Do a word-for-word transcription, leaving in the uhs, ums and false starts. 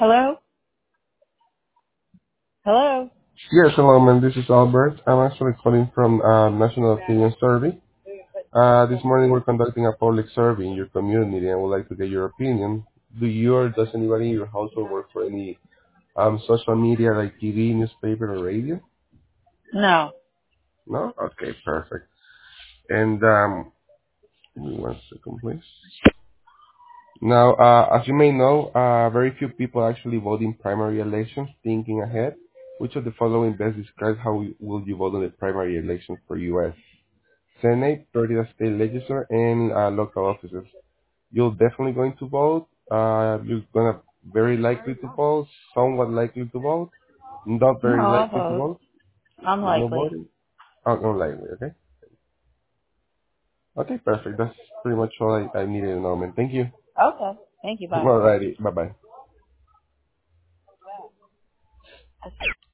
Hello? Hello? Yes, hello, man. This is Albert. I'm actually calling from uh, National Opinion Survey. Uh, this morning we're conducting a public survey in your community and would like to get your opinion. Do you or does anybody in your household work for any um, social media like T V, newspaper, or radio? No. No? Okay, perfect. And um, give me one second, please. Now, uh, as you may know, uh, very few people actually vote in primary elections thinking ahead. Which of the following best describes how will you vote in the primary elections for U S Senate, Florida State Legislature, and uh, local offices? You're definitely going to vote. Uh, you're gonna very likely to vote, somewhat likely to vote, not No, very I'll likely to vote. vote. No Unlikely. voting. Oh, unlikely. Okay. Okay, perfect. That's pretty much all I, I needed to know, man. Thank you. Okay. Thank you. Bye. Alrighty. Bye bye.